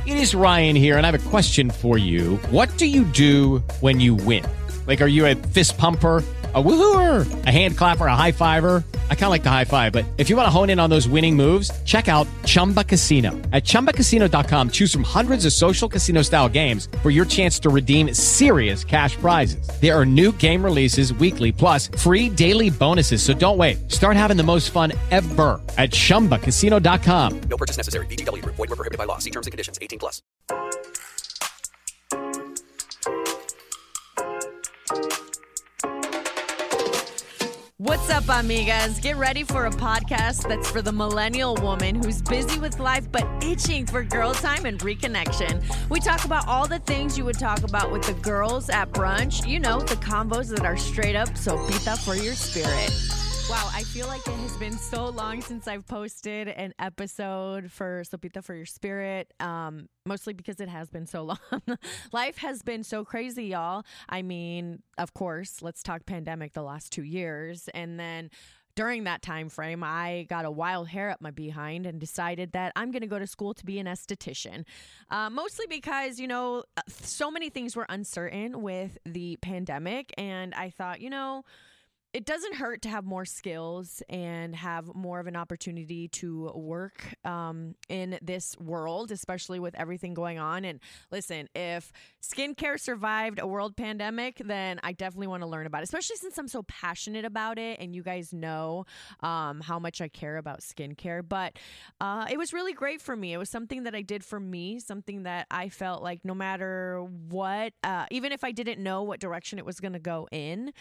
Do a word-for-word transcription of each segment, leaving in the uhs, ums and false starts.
It is Ryan here, and I have a question for you. What do you do when you win? Like, are you a fist pumper, a woohooer, a hand clapper, a high fiver? I kind of like the high five, but if you want to hone in on those winning moves, check out Chumba Casino. At chumba casino dot com, choose from hundreds of social casino style games for your chance to redeem serious cash prizes. There are new game releases weekly, plus free daily bonuses. So don't wait. Start having the most fun ever at chumba casino dot com. No purchase necessary. V G W Group. Void where prohibited by law. See terms and conditions. eighteen plus. What's up, amigas? Get ready for a podcast that's for the millennial woman who's busy with life but itching for girl time and reconnection. We talk about all the things you would talk about with the girls at brunch. You know, the combos that are straight up sopita for your spirit. Wow, I feel like it has been so long since I've posted an episode for Sopita for Your Spirit, um, mostly because it has been so long. Life has been so crazy, y'all. I mean, of course, let's talk pandemic the last two years. And then during that time frame, I got a wild hair up my behind and decided that I'm going to go to school to be an esthetician. Uh, mostly because, you know, so many things were uncertain with the pandemic. And I thought, you know, it doesn't hurt to have more skills and have more of an opportunity to work um, in this world, especially with everything going on. And listen, if skincare survived a world pandemic, then I definitely want to learn about it, especially since I'm so passionate about it. And you guys know um, how much I care about skincare. But uh, it was really great for me. It was something that I did for me, something that I felt like no matter what, uh, even if I didn't know what direction it was going to go in,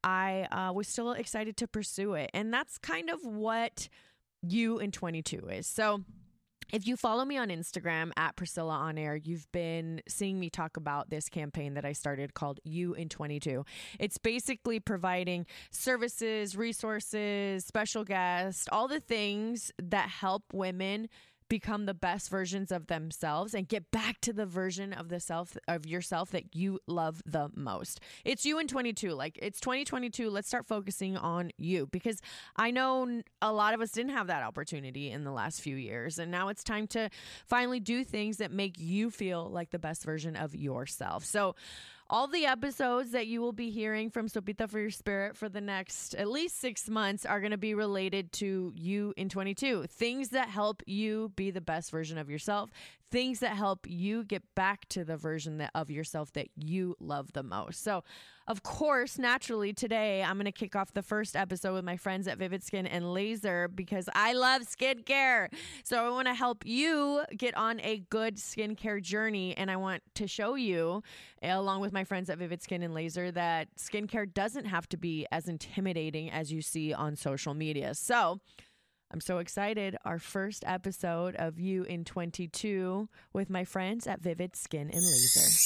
I uh, was still excited to pursue it. And that's kind of what You in twenty-two is. So if you follow me on Instagram at Priscilla On Air, you've been seeing me talk about this campaign that I started called You in twenty-two. It's basically providing services, resources, special guests, all the things that help women become the best versions of themselves and get back to the version of the self of yourself that you love the most. It's You in twenty-two. Like, it's twenty twenty-two. Let's start focusing on you, because I know a lot of us didn't have that opportunity in the last few years. And now it's time to finally do things that make you feel like the best version of yourself. So all the episodes that you will be hearing from Sopita for Your Spirit for the next at least six months are going to be related to You in twenty-two. Things that help you be the best version of yourself. Things that help you get back to the version that, of yourself that you love the most. So, of course, naturally, today I'm going to kick off the first episode with my friends at Vivid Skin and Laser, because I love skincare. So I want to help you get on a good skincare journey. And I want to show you, along with my friends at Vivid Skin and Laser, that skincare doesn't have to be as intimidating as you see on social media. So I'm so excited. Our first episode of You in twenty-two with my friends at Vivid Skin and Laser.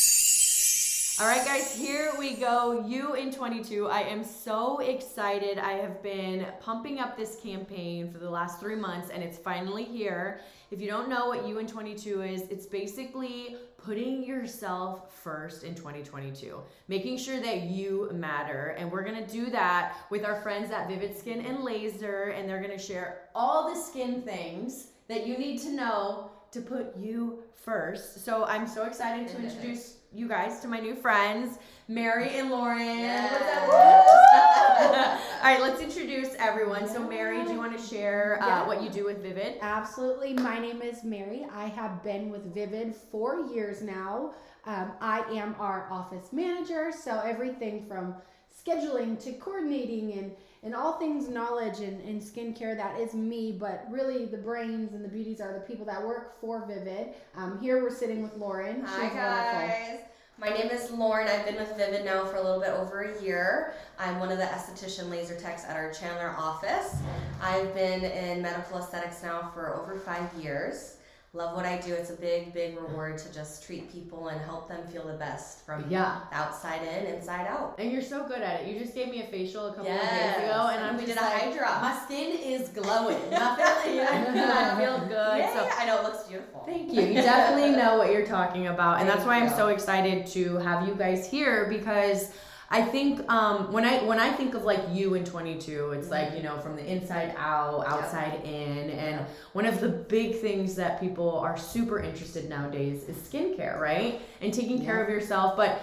All right, guys, here we go. You in twenty-two. I am so excited. I have been pumping up this campaign for the last three months, and it's finally here. If you don't know what You in twenty-two is, it's basically putting yourself first in twenty twenty-two, making sure that you matter. And we're going to do that with our friends at Vivid Skin and Laser, and they're going to share all the skin things that you need to know to put you first. So I'm so excited to introduce you guys to my new friends, Mary and Lauren. Yes. What's up? All right, let's introduce everyone. So Mary, do you want to share uh, Yeah. what you do with Vivid? Absolutely. My name is Mary. I have been with Vivid four years now. Um, I am our office manager, so everything from scheduling to coordinating and, and all things knowledge and, and skincare, that is me, but really the brains and the beauties are the people that work for Vivid. Um, here we're sitting with Lauren. Hi She's guys. wonderful. My name is Lauren. I've been with Vivid now for a little bit over a year. I'm one of the esthetician laser techs at our Chandler office. I've been in medical aesthetics now for over five years. Love what I do. It's a big, big reward to just treat people and help them feel the best from Yeah. the outside in, inside out. And you're so good at it. You just gave me a facial a couple Yes. of days ago, and I'm we just did a like, Hydra. my skin is glowing. Nothing, yeah, I feel good. Yeah, So I know, it looks beautiful. thank you. You definitely know what you're talking about, and Thank that's why I'm you. so excited to have you guys here, because I think um, when I when I think of like you in twenty-two, it's like, you know, from the inside out, outside yeah. in, and yeah. one of the big things that people are super interested nowadays is skincare, right? And taking care yeah. of yourself. But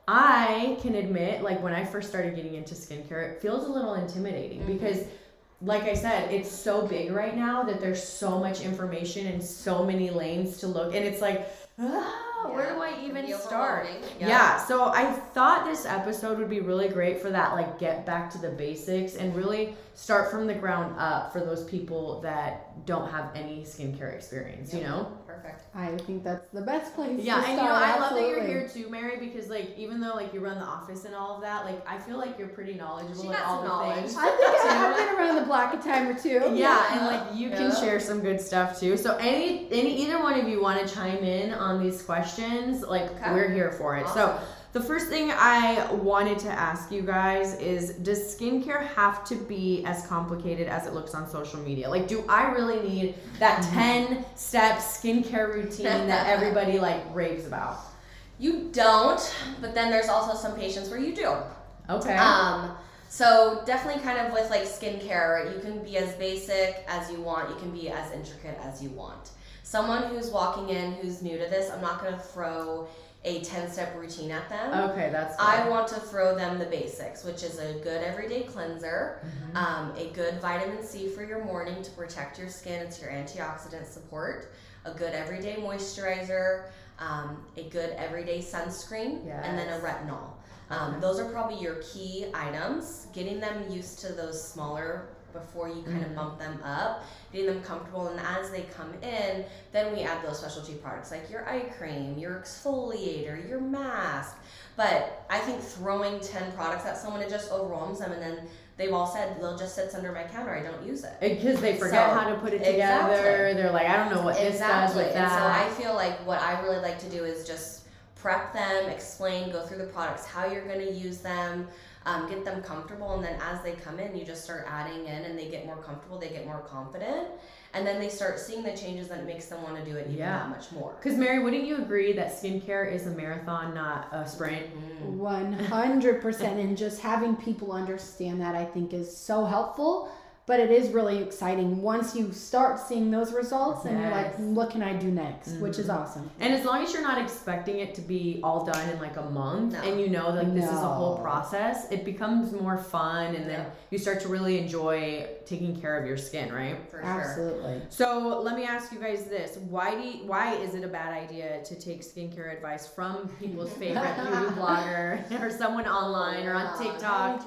I can admit, like when I first started getting into skincare, it feels a little intimidating mm-hmm. because, like I said, it's so big right now that there's so much information and so many lanes to look, and it's like, ah, yeah. where do I even start? Yeah. yeah, so I thought this episode would be really great for that, like get back to the basics and really start from the ground up for those people that don't have any skincare experience, yep. you know? Perfect. I think that's the best place yeah, to start. and you know, I Absolutely. love that you're here too, Mary, because like even though like you run the office and all of that, like I feel like you're pretty knowledgeable in all the knowledge. things. I think I, I've been around the block a time or two. Yeah, yeah. and like you yeah. can share some good stuff too. So any any either one of you want to chime in on these questions, like okay. we're here for it. Awesome. So the first thing I wanted to ask you guys is, does skincare have to be as complicated as it looks on social media? Like, do I really need that ten-step skincare routine that everybody, like, raves about? You don't, but then there's also some patients where you do. Okay. Um, so definitely kind of with, like, skincare, you can be as basic as you want. You can be as intricate as you want. Someone who's walking in who's new to this, I'm not going to throw a ten-step routine at them. Okay, that's good. I want to throw them the basics, which is a good everyday cleanser, mm-hmm. um, a good vitamin C for your morning to protect your skin. It's your antioxidant support. A good everyday moisturizer, um, a good everyday sunscreen, yes. and then a retinol. Um, okay. Those are probably your key items. Getting them used to those smaller before you kind mm-hmm. of bump them up, getting them comfortable, and as they come in, then we add those specialty products like your eye cream, your exfoliator, your mask. But I think throwing ten products at someone, it just overwhelms them, and then they've all said, they'll just sit under my counter, I don't use it. Because they forget so, how to put it together, exactly. They're like, I don't know what exactly. this does with that. And so I feel like what I really like to do is just prep them, explain, go through the products, how you're going to use them, Um, get them comfortable, and then as they come in, you just start adding in, and they get more comfortable, they get more confident, and then they start seeing the changes that makes them want to do it even yeah. that much more. Because Mary, wouldn't you agree that skincare is a marathon, not a sprint? one hundred percent, and just having people understand that I think is so helpful. But it is really exciting once you start seeing those results and yes. you're like, what can I do next? Mm-hmm. Which is awesome. And as long as you're not expecting it to be all done in like a month no. and you know that like, this no. is a whole process, it becomes more fun, and then yeah. you start to really enjoy taking care of your skin, right? For Absolutely. Sure. So let me ask you guys this. Why do you, why is it a bad idea to take skincare advice from people's favorite beauty blogger or someone online or on TikTok?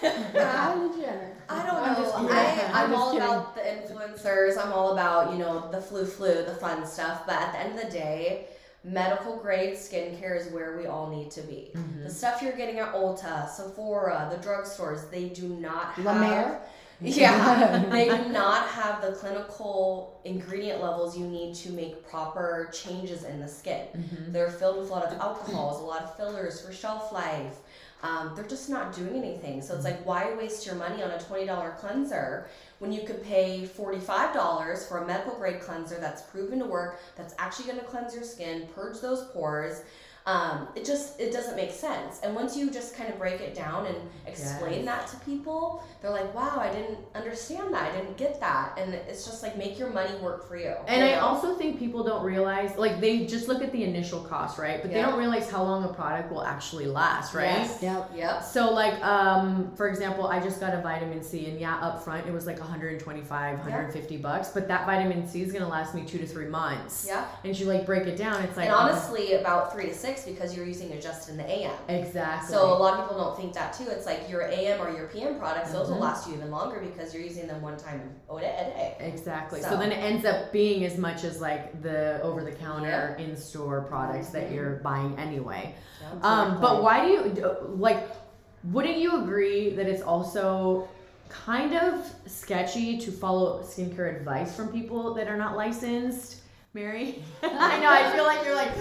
Kylie Jenner. I don't know. I, I'm, I'm all kidding. about the influencers. I'm all about, you know, the flu flu, the fun stuff. But at the end of the day, medical grade skincare is where we all need to be. Mm-hmm. The stuff you're getting at Ulta, Sephora, the drugstores, they do not have... La Mer? Yeah, they do not have the clinical ingredient levels you need to make proper changes in the skin. Mm-hmm. They're filled with a lot of alcohols, a lot of fillers for shelf life. Um, they're just not doing anything. So it's like, why waste your money on a twenty dollars cleanser when you could pay forty-five dollars for a medical grade cleanser that's proven to work, that's actually going to cleanse your skin, purge those pores. Um, it just, it doesn't make sense. And once you just kind of break it down and explain yes. that to people, they're like, wow, I didn't understand that. I didn't get that. And it's just like, make your money work for you. And you I know? also think people don't realize, like they just look at the initial cost, right? But yeah. they don't realize how long a product will actually last, right? Yes. Yep. Yep. So like, um, for example, I just got a vitamin C, and yeah, up front it was like one hundred twenty-five, one hundred fifty yep. bucks, but that vitamin C is going to last me two to three months. Yeah. And you like break it down, it's like, and honestly, um, about three to six, because you're using it just in the A M. Exactly. So a lot of people don't think that too. It's like your A M or your P M products, mm-hmm. those will last you even longer because you're using them one time a day. Exactly. So, so then it ends up being as much as like the over-the-counter yeah. in-store products mm-hmm. that you're buying anyway. Exactly. Um, but why do you, like, wouldn't you agree that it's also kind of sketchy to follow skincare advice from people that are not licensed? Mary? I know, I feel like you're like...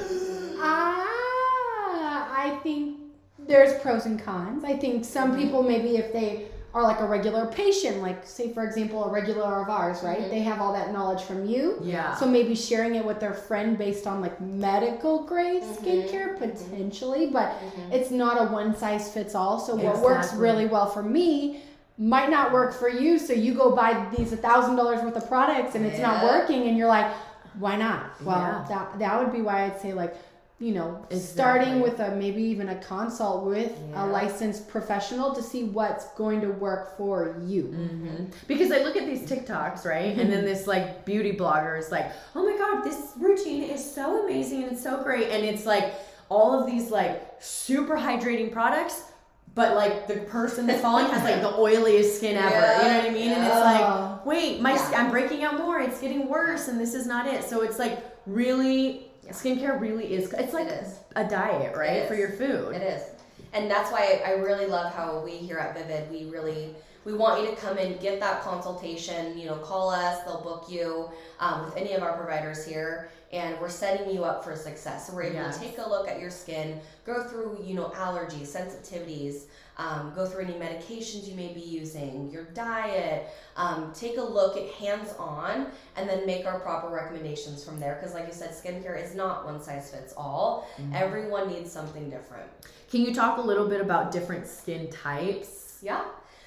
Ah, I think there's pros and cons. I think some people, maybe if they are like a regular patient, like say for example a regular of ours, right? Mm-hmm. They have all that knowledge from you. Yeah. So maybe sharing it with their friend based on like medical grade mm-hmm. skincare potentially, but mm-hmm. it's not a one size fits all. So what exactly. works really well for me might not work for you. So you go buy these a thousand dollars worth of products and it's yeah. not working, and you're like, why not? Well, yeah. that that would be why I'd say like, you know, exactly. starting with a maybe even a consult with yeah. a licensed professional to see what's going to work for you. Mm-hmm. Because I look at these TikToks, right? Mm-hmm. And then this like beauty blogger is like, oh my God, this routine is so amazing and it's so great. And it's like all of these like super hydrating products, but like the person that's following has like the oiliest skin ever. Yeah. You know what I mean? Yeah. And it's like, wait, my yeah. I'm breaking out more. It's getting worse and this is not it. So it's like really... Skincare really is, it's like it is. a diet, right? For your food. It is. And that's why I really love how we here at Vivid, we really, we want you to come in, get that consultation, you know, call us, they'll book you um, with any of our providers here, and we're setting you up for success. So we're able yes. to take a look at your skin, go through, you know, allergies, sensitivities, um, go through any medications you may be using, your diet, um, take a look at hands-on, and then make our proper recommendations from there. Because like you said, skincare is not one size fits all. Mm-hmm. Everyone needs something different. Can you talk a little bit about different skin types? Yeah.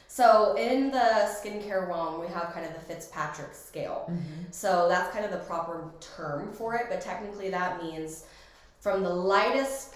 So in the skincare realm, we have kind of the Fitzpatrick scale. Mm-hmm. So that's kind of the proper term for it, but technically that means from the lightest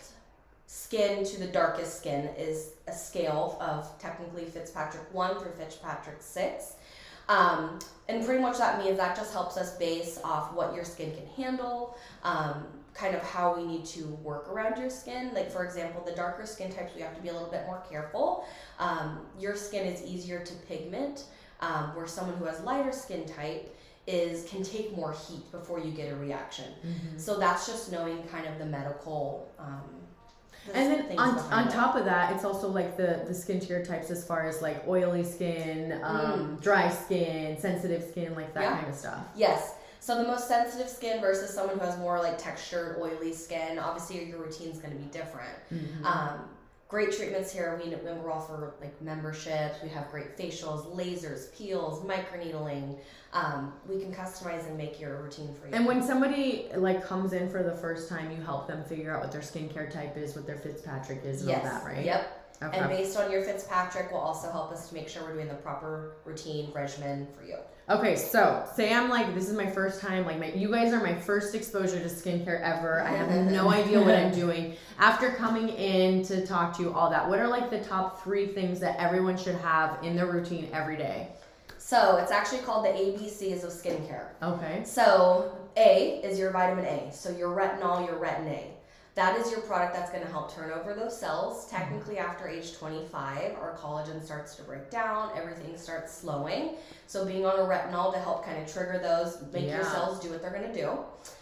skin to the darkest skin is a scale of technically Fitzpatrick one through Fitzpatrick six. Um, and pretty much that means that just helps us base off what your skin can handle, um, kind of how we need to work around your skin. Like for example, the darker skin types, we have to be a little bit more careful. Um, your skin is easier to pigment, um, where someone who has lighter skin type is can take more heat before you get a reaction. Mm-hmm. So that's just knowing kind of the medical um, the and then on, on top of that, it's also like the, the skincare types as far as like oily skin, um, mm. dry skin, sensitive skin, like that yeah. kind of stuff. Yes. So the most sensitive skin versus someone who has more like textured, oily skin, obviously your routine's going to be different. Mm-hmm. Um, great treatments here. We, we're all for like memberships. We have great facials, lasers, peels, microneedling. Um, we can customize and make your routine for you. And when somebody like comes in for the first time, you help them figure out what their skincare type is, what their Fitzpatrick is, and yes. all that, right? Yep. Okay. And based on your Fitzpatrick will also help us to make sure we're doing the proper routine regimen for you. Okay, so say I'm like, this is my first time, like my, you guys are my first exposure to skincare ever. I have no idea what I'm doing. After coming in to talk to you, all that, what are like the top three things that everyone should have in their routine every day? So it's actually called the A B Cs of skincare. Okay. So A is your vitamin A. So your retinol, your retin A. That is your product that's going to help turn over those cells. Technically, after age twenty-five, our collagen starts to break down. Everything starts slowing. So being on a retinol to help kind of trigger those, make yeah. your cells do what they're going to do.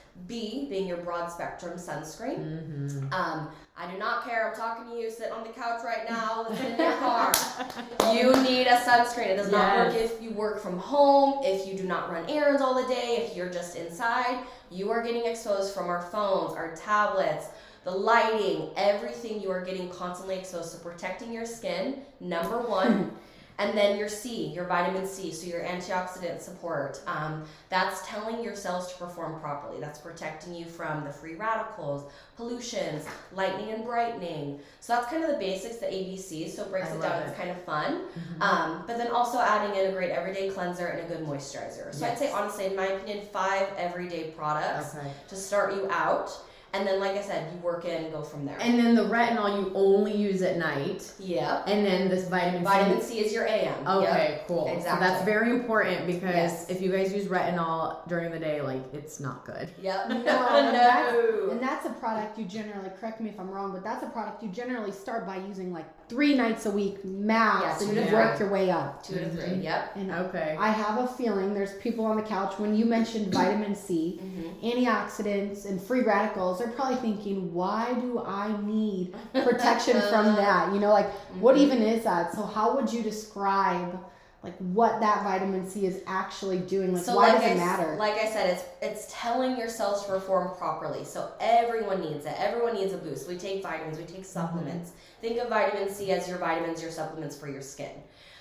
B, being your broad spectrum sunscreen. Mm-hmm. Um, I do not care. I'm talking to you sitting on the couch right now, listening in your car. You need a sunscreen. It does yes. not work if you work from home, if you do not run errands all the day, if you're just inside. You are getting exposed from our phones, our tablets, the lighting, everything. You are getting constantly exposed. So protecting your skin, number one. And then your C, your vitamin C, so your antioxidant support. Um, that's telling your cells to perform properly. That's protecting you from the free radicals, pollutions, lightening and brightening. So that's kind of the basics, the A B Cs. So it breaks I it down. It. It's kind of fun. Mm-hmm. Um, but then also adding in a great everyday cleanser and a good moisturizer. So yes. I'd say, honestly, in my opinion, five everyday products okay. to start you out. And then, like I said, you work in and go from there. And then the retinol you only use at night. Yeah. And then this vitamin C. Vitamin C is your A M. Okay, yep. cool. Exactly. So that's very important because yes. if you guys use retinol during the day, like, it's not good. Yep. No, no. That's, and that's a product you generally, correct me if I'm wrong, but that's a product you generally start by using like three nights a week max, yes, and you yeah. work your way up. Two to three, yep. And okay. I have a feeling there's people on the couch, when you mentioned vitamin C, mm-hmm. antioxidants, and free radicals, they're probably thinking, why do I need protection from that? You know, like, mm-hmm. what even is that? So how would you describe like what that vitamin C is actually doing? Like, so why like does it I, matter? Like I said, it's it's telling your cells to perform properly. So everyone needs it. Everyone needs a boost. We take vitamins. We take supplements. Mm-hmm. Think of vitamin C as your vitamins, your supplements for your skin.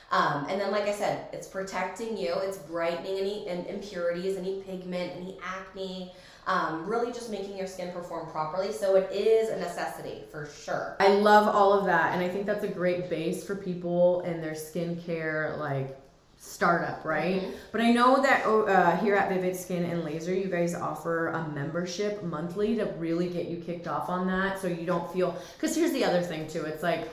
Um, and then, like I said, it's protecting you. It's brightening any in, impurities, any pigment, any acne. Um, really just making your skin perform properly. So it is a necessity for sure. I love all of that. And I think that's a great base for people in their skincare, like, startup, right? Mm-hmm. But I know that uh, here at Vivid Skin and Laser, you guys offer a membership monthly to really get you kicked off on that, so you don't feel, because here's the other thing too, it's like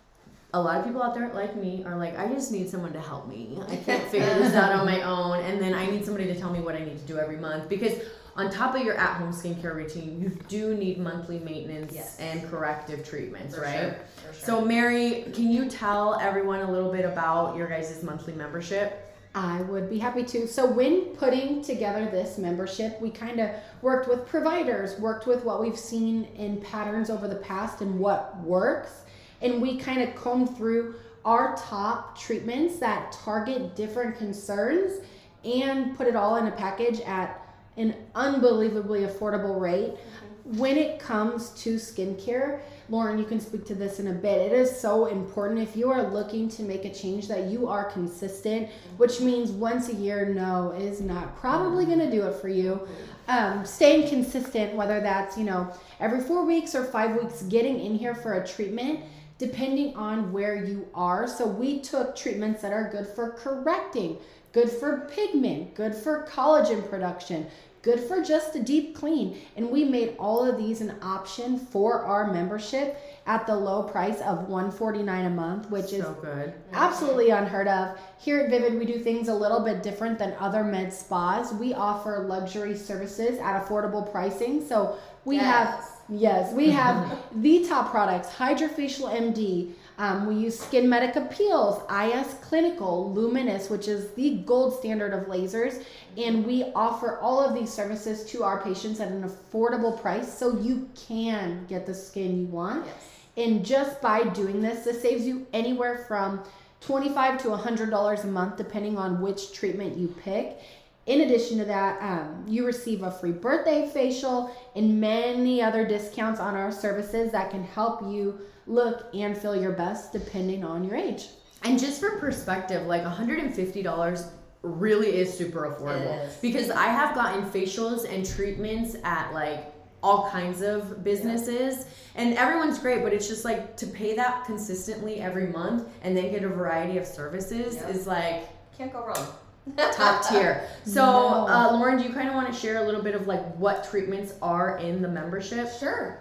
a lot of people out there like me are like, I just need someone to help me. I can't figure this out on my own, and then I need somebody to tell me what I need to do every month, because on top of your at-home skincare routine, you do need monthly maintenance yes. and corrective treatments, For right? Sure. For sure. So Mary, can you tell everyone a little bit about your guys' monthly membership? I would be happy to. So when putting together this membership, we kind of worked with providers, worked with what we've seen in patterns over the past and what works. And we kind of combed through our top treatments that target different concerns and put it all in a package at an unbelievably affordable rate. Mm-hmm. When it comes to skincare, Lauren, you can speak to this in a bit. It is so important if you are looking to make a change that you are consistent, which means once a year, no, is not probably going to do it for you. Um, staying consistent, whether that's, you know, every four weeks or five weeks, getting in here for a treatment, depending on where you are. So we took treatments that are good for correcting, good for pigment, good for collagen production, good for just a deep clean. And we made all of these an option for our membership at the low price of one hundred forty-nine dollars a month, which so is good. Absolutely unheard of. Here at Vivid, we do things a little bit different than other med spas. We offer luxury services at affordable pricing. So we yes. have, yes, we have the top products, Hydrofacial M D. Um, we use Skin Medica Peels, I S Clinical, Luminous, which is the gold standard of lasers. And we offer all of these services to our patients at an affordable price so you can get the skin you want. Yes. And just by doing this, this saves you anywhere from twenty-five dollars to one hundred dollars a month, depending on which treatment you pick. In addition to that, um, you receive a free birthday facial and many other discounts on our services that can help you look and feel your best depending on your age. And just for perspective, like one hundred fifty dollars really is super affordable. It is. Because I have gotten facials and treatments at like all kinds of businesses, yeah. and everyone's great, but it's just like to pay that consistently every month and then get a variety of services yeah. is like can't go wrong. Top tier. So, no. uh, Lauren, do you kind of want to share a little bit of like what treatments are in the membership? Sure.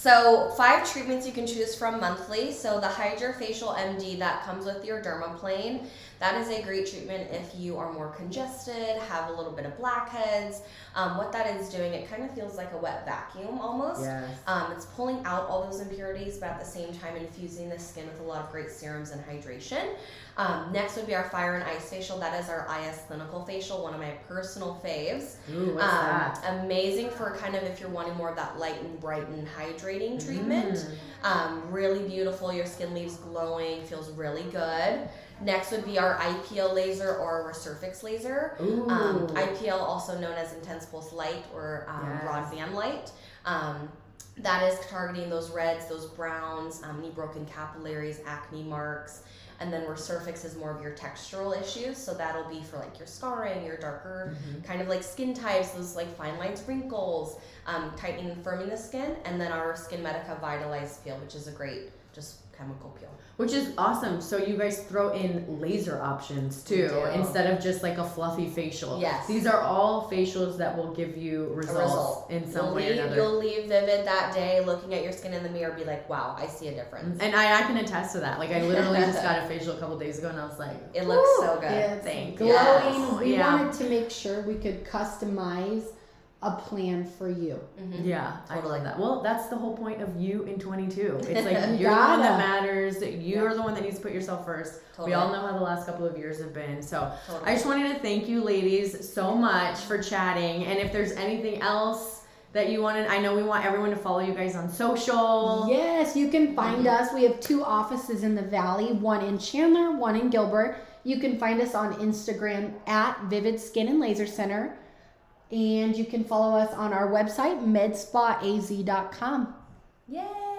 So five treatments you can choose from monthly. So the Hydrofacial M D that comes with your dermaplane, that is a great treatment if you are more congested, have a little bit of blackheads. Um, what that is doing, it kind of feels like a wet vacuum almost. Yes. Um, it's pulling out all those impurities, but at the same time infusing the skin with a lot of great serums and hydration. Um, next would be our Fire and Ice Facial. That is our I S Clinical Facial, one of my personal faves. Ooh, what's um, that? Amazing for kind of if you're wanting more of that light and bright and hydrating treatment. Mm. Um, really beautiful. Your skin leaves glowing, feels really good. Next would be our I P L laser or Resurfix laser. Um, I P L, also known as Intense Pulse Light or um, yes. Broadband Light. Um, that is targeting those reds, those browns, um, any broken capillaries, acne marks. And then Resurfix is more of your textural issues. So that'll be for like your scarring, your darker mm-hmm. kind of like skin types, those like fine lines, wrinkles, um, tightening and firming the skin. And then our Skin Medica Vitalized Peel, which is a great just chemical peel. Which is awesome. So you guys throw in laser options too, instead of just like a fluffy facial. Yes. These are all facials that will give you results result. in some you'll way leave, or another. You'll leave Vivid that day looking at your skin in the mirror, be like, wow, I see a difference. And I, I can attest to that. Like I literally just got a facial a couple days ago and I was like, it looks so good. It's Thank glowing. yes. We yeah. wanted to make sure we could customize a plan for you. Mm-hmm. Yeah, totally. I love that. Well, that's the whole point of you in twenty-two. It's like You you're the one that gotta. matters. You're Yeah. the one that needs to put yourself first. Totally. We all know how the last couple of years have been. So Totally. I just wanted to thank you ladies so much for chatting. And if there's anything else that you wanted, I know we want everyone to follow you guys on social. Yes, you can find us. We have two offices in the Valley, one in Chandler, one in Gilbert. You can find us on Instagram at Vivid Skin and Laser Center. And you can follow us on our website, med spa a z dot com. Yay!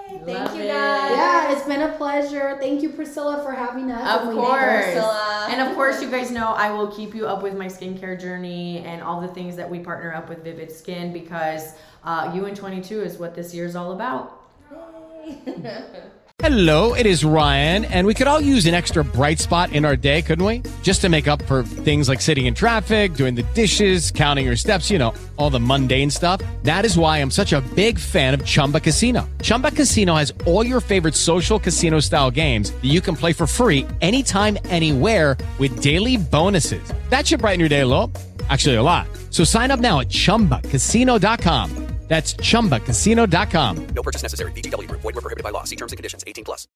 Thank Love you it. guys. Yeah, it's been a pleasure. Thank you, Priscilla, for having us. Of And we- course. Priscilla. And of course, you guys know I will keep you up with my skincare journey and all the things that we partner up with Vivid Skin, because uh, you in twenty-two is what this year's all about. Hello, it is Ryan, and we could all use an extra bright spot in our day, couldn't we? Just to make up for things like sitting in traffic, doing the dishes, counting your steps, you know, all the mundane stuff. That is why I'm such a big fan of Chumba Casino. Chumba Casino has all your favorite social casino-style games that you can play for free anytime, anywhere with daily bonuses. That should brighten your day a little. Actually, a lot. So sign up now at chumba casino dot com. That's chumba casino dot com. No purchase necessary. V G W Group. Void where prohibited by law. See terms and conditions. eighteen plus.